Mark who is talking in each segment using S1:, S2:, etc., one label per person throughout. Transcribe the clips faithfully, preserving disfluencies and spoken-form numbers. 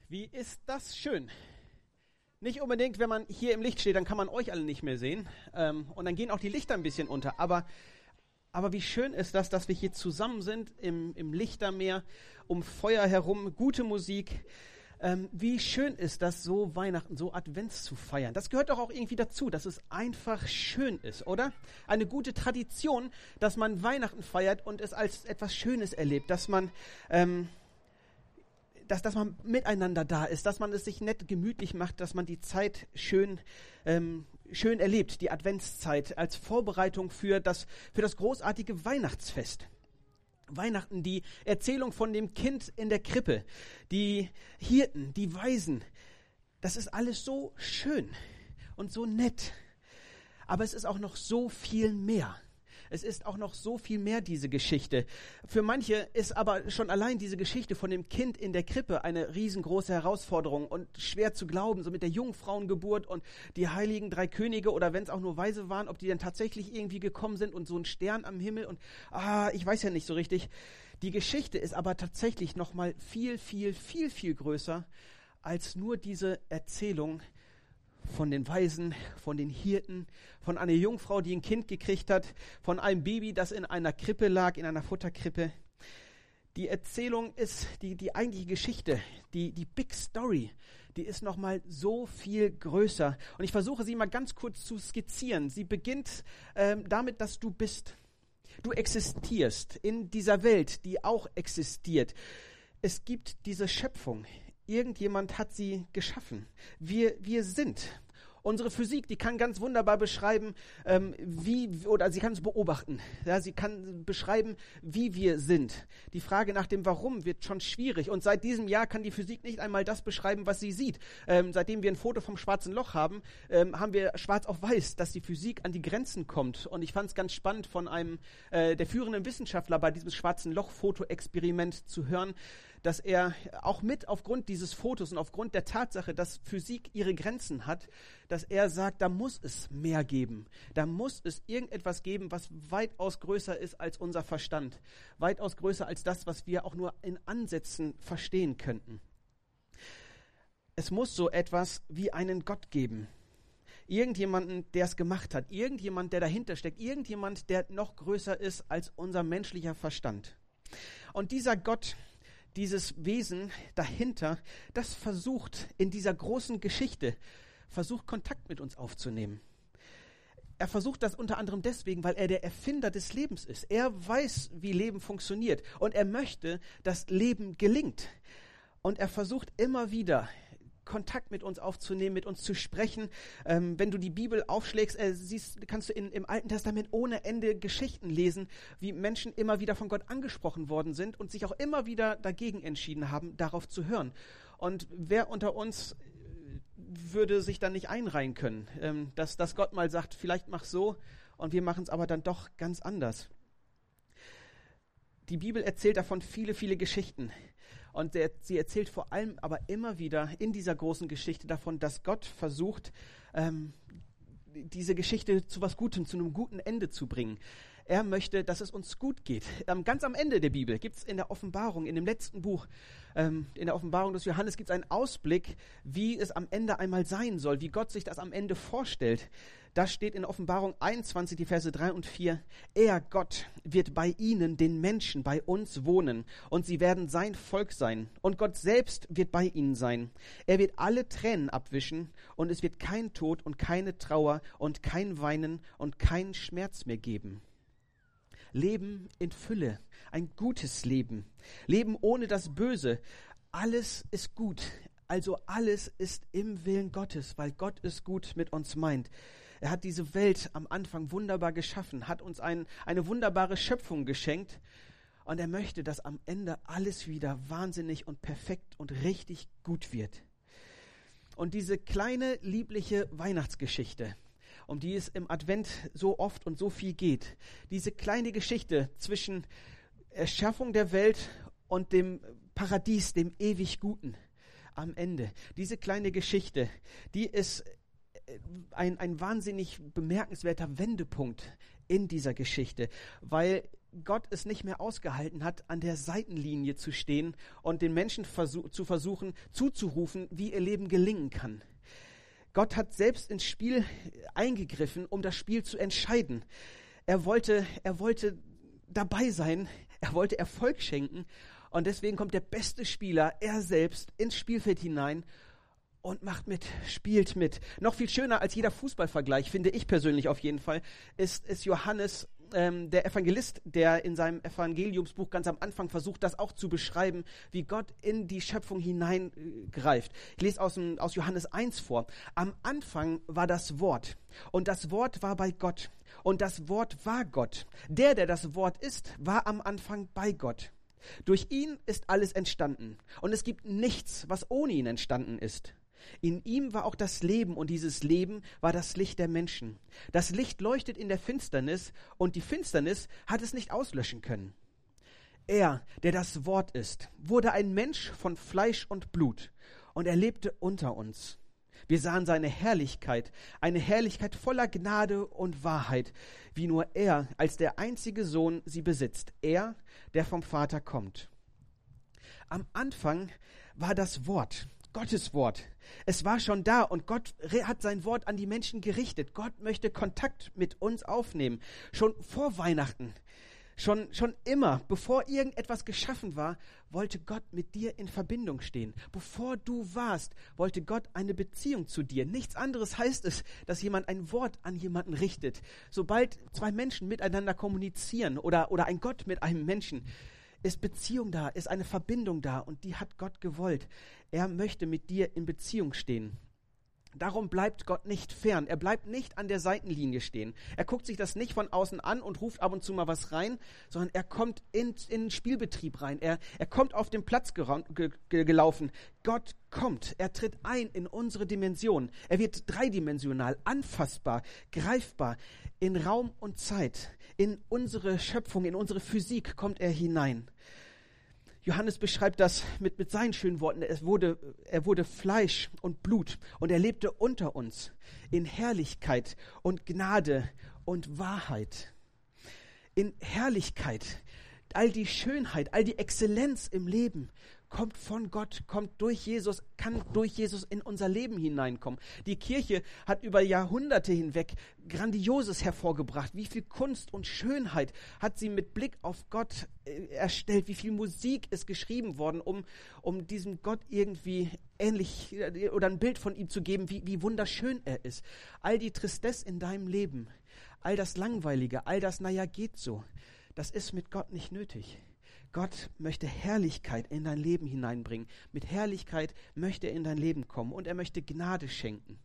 S1: Wie ist das schön? Nicht unbedingt, wenn man hier im Licht steht, dann kann man euch alle nicht mehr sehen. Ähm, und dann gehen auch die Lichter ein bisschen unter. Aber, aber wie schön ist das, dass wir hier zusammen sind im, im Lichtermeer, um Feuer herum, gute Musik. Ähm, wie schön ist das, so Weihnachten, so Advents zu feiern. Das gehört doch auch irgendwie dazu, dass es einfach schön ist, oder? Eine gute Tradition, dass man Weihnachten feiert und es als etwas Schönes erlebt, dass man... Ähm, Dass, dass man miteinander da ist, dass man es sich nett gemütlich macht, dass man die Zeit schön, ähm, schön erlebt, die Adventszeit als Vorbereitung für das, für das großartige Weihnachtsfest. Weihnachten, die Erzählung von dem Kind in der Krippe, die Hirten, die Weisen, das ist alles so schön und so nett. Aber es ist auch noch so viel mehr. Es ist auch noch so viel mehr, diese Geschichte. Für manche ist aber schon allein diese Geschichte von dem Kind in der Krippe eine riesengroße Herausforderung und schwer zu glauben, so mit der Jungfrauengeburt und die heiligen drei Könige oder wenn es auch nur Weise waren, ob die dann tatsächlich irgendwie gekommen sind und so ein Stern am Himmel und ah, ich weiß ja nicht so richtig. Die Geschichte ist aber tatsächlich noch mal viel, viel, viel, viel größer als nur diese Erzählung von den Weisen, von den Hirten, von einer Jungfrau, die ein Kind gekriegt hat, von einem Baby, das in einer Krippe lag, in einer Futterkrippe. Die Erzählung ist, die, die eigentliche Geschichte, die, die Big Story, die ist nochmal so viel größer. Und ich versuche sie mal ganz kurz zu skizzieren. Sie beginnt ähm, damit, dass du bist. Du existierst in dieser Welt, die auch existiert. Es gibt diese Schöpfung. Irgendjemand hat sie geschaffen. Wir, wir sind. Unsere Physik, die kann ganz wunderbar beschreiben, ähm, wie, oder sie kann es beobachten. Ja, sie kann beschreiben, wie wir sind. Die Frage nach dem Warum wird schon schwierig. Und seit diesem Jahr kann die Physik nicht einmal das beschreiben, was sie sieht. Ähm, seitdem wir ein Foto vom schwarzen Loch haben, ähm, haben wir schwarz auf weiß, dass die Physik an die Grenzen kommt. Und ich fand es ganz spannend, von einem äh, der führenden Wissenschaftler bei diesem schwarzen Loch-Foto-Experiment zu hören, dass er auch mit aufgrund dieses Fotos und aufgrund der Tatsache, dass Physik ihre Grenzen hat, dass er sagt, da muss es mehr geben. Da muss es irgendetwas geben, was weitaus größer ist als unser Verstand. Weitaus größer als das, was wir auch nur in Ansätzen verstehen könnten. Es muss so etwas wie einen Gott geben. Irgendjemanden, der es gemacht hat. Irgendjemand, der dahinter steckt. Irgendjemand, der noch größer ist als unser menschlicher Verstand. Und dieser Gott, dieses Wesen dahinter, das versucht in dieser großen Geschichte, versucht Kontakt mit uns aufzunehmen. Er versucht das unter anderem deswegen, weil er der Erfinder des Lebens ist. Er weiß, wie Leben funktioniert und er möchte, dass Leben gelingt. Und er versucht immer wieder, Kontakt mit uns aufzunehmen, mit uns zu sprechen. Ähm, wenn du die Bibel aufschlägst, äh, siehst, kannst du in, im Alten Testament ohne Ende Geschichten lesen, wie Menschen immer wieder von Gott angesprochen worden sind und sich auch immer wieder dagegen entschieden haben, darauf zu hören. Und wer unter uns würde sich dann nicht einreihen können, ähm, dass, dass Gott mal sagt, vielleicht mach so und wir machen es aber dann doch ganz anders. Die Bibel erzählt davon viele, viele Geschichten. Und der, sie erzählt vor allem aber immer wieder in dieser großen Geschichte davon, dass Gott versucht, ähm, diese Geschichte zu was Gutem, zu einem guten Ende zu bringen. Er möchte, dass es uns gut geht. Ähm, ganz am Ende der Bibel gibt es in der Offenbarung, in dem letzten Buch, ähm, in der Offenbarung des Johannes gibt es einen Ausblick, wie es am Ende einmal sein soll, wie Gott sich das am Ende vorstellt. Da steht in Offenbarung einundzwanzig, die Verse drei und vier, er, Gott, wird bei ihnen, den Menschen, bei uns wohnen und sie werden sein Volk sein und Gott selbst wird bei ihnen sein. Er wird alle Tränen abwischen und es wird kein Tod und keine Trauer und kein Weinen und kein Schmerz mehr geben. Leben in Fülle, ein gutes Leben, Leben ohne das Böse. Alles ist gut, also alles ist im Willen Gottes, weil Gott es gut mit uns meint. Er hat diese Welt am Anfang wunderbar geschaffen, hat uns ein, eine wunderbare Schöpfung geschenkt und er möchte, dass am Ende alles wieder wahnsinnig und perfekt und richtig gut wird. Und diese kleine, liebliche Weihnachtsgeschichte, um die es im Advent so oft und so viel geht. Diese kleine Geschichte zwischen Erschaffung der Welt und dem Paradies, dem ewig Guten am Ende. Diese kleine Geschichte, die ist ein, ein wahnsinnig bemerkenswerter Wendepunkt in dieser Geschichte, weil Gott es nicht mehr ausgehalten hat, an der Seitenlinie zu stehen und den Menschen versuch, zu versuchen, zuzurufen, wie ihr Leben gelingen kann. Gott hat selbst ins Spiel eingegriffen, um das Spiel zu entscheiden. Er wollte, er wollte dabei sein, er wollte Erfolg schenken und deswegen kommt der beste Spieler, er selbst, ins Spielfeld hinein und macht mit, spielt mit. Noch viel schöner als jeder Fußballvergleich, finde ich persönlich auf jeden Fall, ist, ist Johannes, ähm, der Evangelist, der in seinem Evangeliumsbuch ganz am Anfang versucht, das auch zu beschreiben, wie Gott in die Schöpfung hineingreift. Ich lese aus, dem, aus Johannes eins vor. Am Anfang war das Wort und das Wort war bei Gott und das Wort war Gott. Der, der das Wort ist, war am Anfang bei Gott. Durch ihn ist alles entstanden und es gibt nichts, was ohne ihn entstanden ist. In ihm war auch das Leben und dieses Leben war das Licht der Menschen. Das Licht leuchtet in der Finsternis und die Finsternis hat es nicht auslöschen können. Er, der das Wort ist, wurde ein Mensch von Fleisch und Blut und er lebte unter uns. Wir sahen seine Herrlichkeit, eine Herrlichkeit voller Gnade und Wahrheit, wie nur er als der einzige Sohn sie besitzt, er, der vom Vater kommt. Am Anfang war das Wort, Gottes Wort. Es war schon da und Gott hat sein Wort an die Menschen gerichtet. Gott möchte Kontakt mit uns aufnehmen. Schon vor Weihnachten, schon, schon immer, bevor irgendetwas geschaffen war, wollte Gott mit dir in Verbindung stehen. Bevor du warst, wollte Gott eine Beziehung zu dir. Nichts anderes heißt es, dass jemand ein Wort an jemanden richtet. Sobald zwei Menschen miteinander kommunizieren oder, oder ein Gott mit einem Menschen, ist Beziehung da, ist eine Verbindung da und die hat Gott gewollt. Er möchte mit dir in Beziehung stehen. Darum bleibt Gott nicht fern. Er bleibt nicht an der Seitenlinie stehen. Er guckt sich das nicht von außen an und ruft ab und zu mal was rein, sondern er kommt in, in den Spielbetrieb rein. Er, er kommt auf den Platz gera- ge- ge- gelaufen. Gott kommt. Er tritt ein in unsere Dimension. Er wird dreidimensional, anfassbar, greifbar. In Raum und Zeit, in unsere Schöpfung, in unsere Physik kommt er hinein. Johannes beschreibt das mit, mit seinen schönen Worten. Es wurde, er wurde Fleisch und Blut und er lebte unter uns in Herrlichkeit und Gnade und Wahrheit. In Herrlichkeit, all die Schönheit, all die Exzellenz im Leben kommt von Gott, kommt durch Jesus, kann durch Jesus in unser Leben hineinkommen. Die Kirche hat über Jahrhunderte hinweg Grandioses hervorgebracht. Wie viel Kunst und Schönheit hat sie mit Blick auf Gott äh, erstellt? Wie viel Musik ist geschrieben worden, um, um diesem Gott irgendwie ähnlich äh, oder ein Bild von ihm zu geben, wie, wie wunderschön er ist. All die Tristesse in deinem Leben, all das Langweilige, all das, naja, geht so, das ist mit Gott nicht nötig. Gott möchte Herrlichkeit in dein Leben hineinbringen. Mit Herrlichkeit möchte er in dein Leben kommen und er möchte Gnade schenken.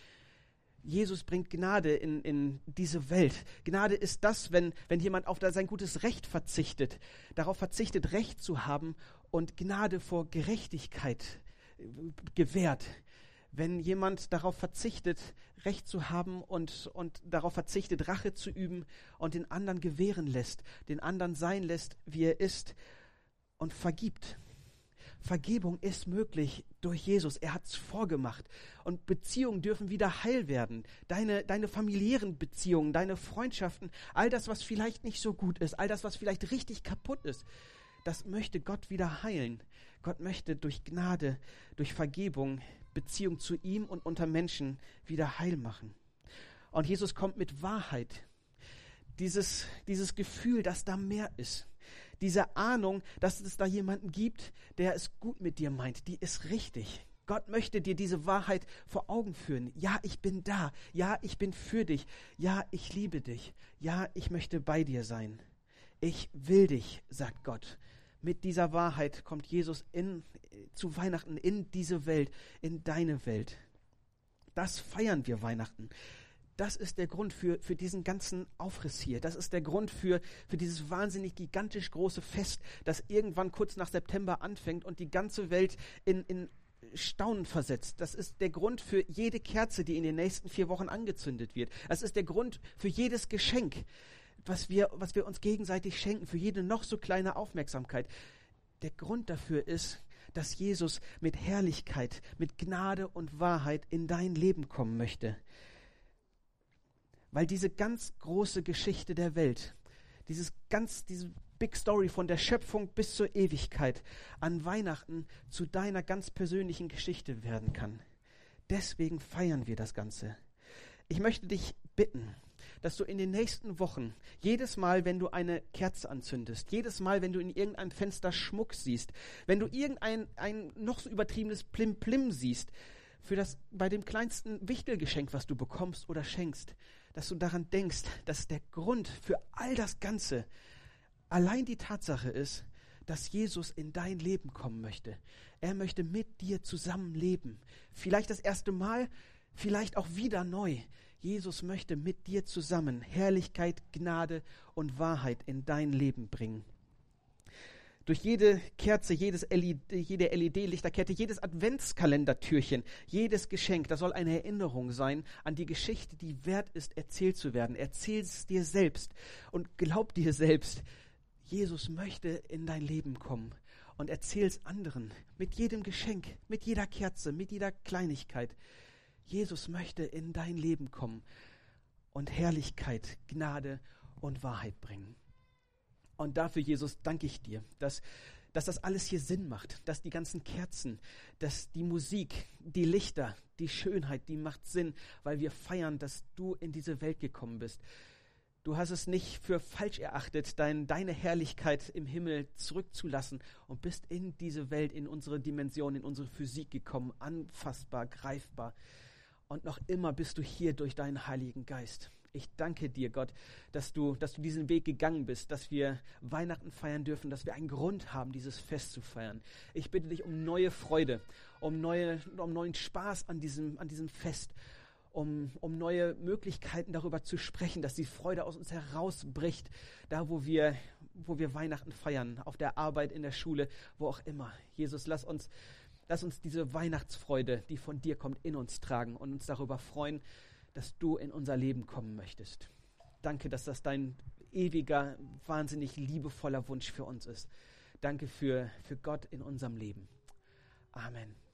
S1: Jesus bringt Gnade in, in diese Welt. Gnade ist das, wenn, wenn jemand auf sein gutes Recht verzichtet, darauf verzichtet, Recht zu haben und Gnade vor Gerechtigkeit gewährt. Wenn jemand darauf verzichtet, Recht zu haben und, und darauf verzichtet, Rache zu üben und den anderen gewähren lässt, den anderen sein lässt, wie er ist und vergibt. Vergebung ist möglich durch Jesus. Er hat es vorgemacht. Und Beziehungen dürfen wieder heil werden. Deine, deine familiären Beziehungen, deine Freundschaften, all das, was vielleicht nicht so gut ist, all das, was vielleicht richtig kaputt ist, das möchte Gott wieder heilen. Gott möchte durch Gnade, durch Vergebung Beziehung zu ihm und unter Menschen wieder heil machen. Und Jesus kommt mit Wahrheit. Dieses, dieses Gefühl, dass da mehr ist. Diese Ahnung, dass es da jemanden gibt, der es gut mit dir meint, die ist richtig. Gott möchte dir diese Wahrheit vor Augen führen. Ja, ich bin da. Ja, ich bin für dich. Ja, ich liebe dich. Ja, ich möchte bei dir sein. Ich will dich, sagt Gott. Mit dieser Wahrheit kommt Jesus in, zu Weihnachten in diese Welt, in deine Welt. Das feiern wir Weihnachten. Das ist der Grund für, für diesen ganzen Aufriss hier. Das ist der Grund für, für dieses wahnsinnig gigantisch große Fest, das irgendwann kurz nach September anfängt und die ganze Welt in, in Staunen versetzt. Das ist der Grund für jede Kerze, die in den nächsten vier Wochen angezündet wird. Das ist der Grund für jedes Geschenk, was wir, was wir uns gegenseitig schenken, für jede noch so kleine Aufmerksamkeit. Der Grund dafür ist, dass Jesus mit Herrlichkeit, mit Gnade und Wahrheit in dein Leben kommen möchte. Weil diese ganz große Geschichte der Welt, dieses ganz, diese Big Story von der Schöpfung bis zur Ewigkeit an Weihnachten zu deiner ganz persönlichen Geschichte werden kann. Deswegen feiern wir das Ganze. Ich möchte dich bitten, dass du in den nächsten Wochen, jedes Mal, wenn du eine Kerze anzündest, jedes Mal, wenn du in irgendeinem Fenster Schmuck siehst, wenn du irgendein ein noch so übertriebenes Plim-Plim siehst, für das bei dem kleinsten Wichtelgeschenk, was du bekommst oder schenkst, dass du daran denkst, dass der Grund für all das Ganze allein die Tatsache ist, dass Jesus in dein Leben kommen möchte. Er möchte mit dir zusammen leben. Vielleicht das erste Mal, vielleicht auch wieder neu. Jesus möchte mit dir zusammen Herrlichkeit, Gnade und Wahrheit in dein Leben bringen. Durch jede Kerze, jedes L E D, jede L E D-Lichterkette, jedes Adventskalendertürchen, jedes Geschenk, das soll eine Erinnerung sein an die Geschichte, die wert ist, erzählt zu werden. Erzähl es dir selbst und glaub dir selbst, Jesus möchte in dein Leben kommen, und erzähl es anderen mit jedem Geschenk, mit jeder Kerze, mit jeder Kleinigkeit. Jesus möchte in dein Leben kommen und Herrlichkeit, Gnade und Wahrheit bringen. Und dafür, Jesus, danke ich dir, dass, dass das alles hier Sinn macht, dass die ganzen Kerzen, dass die Musik, die Lichter, die Schönheit, die macht Sinn, weil wir feiern, dass du in diese Welt gekommen bist. Du hast es nicht für falsch erachtet, dein, deine Herrlichkeit im Himmel zurückzulassen und bist in diese Welt, in unsere Dimension, in unsere Physik gekommen, anfassbar, greifbar. Und noch immer bist du hier durch deinen Heiligen Geist. Ich danke dir, Gott, dass du, dass du diesen Weg gegangen bist, dass wir Weihnachten feiern dürfen, dass wir einen Grund haben, dieses Fest zu feiern. Ich bitte dich um neue Freude, um, neue, um neuen Spaß an diesem, an diesem Fest, um, um neue Möglichkeiten darüber zu sprechen, dass die Freude aus uns herausbricht, da wo wir, wo wir Weihnachten feiern, auf der Arbeit, in der Schule, wo auch immer. Jesus, lass uns, lass uns diese Weihnachtsfreude, die von dir kommt, in uns tragen und uns darüber freuen, dass du in unser Leben kommen möchtest. Danke, dass das dein ewiger, wahnsinnig liebevoller Wunsch für uns ist. Danke für, für Gott in unserem Leben. Amen.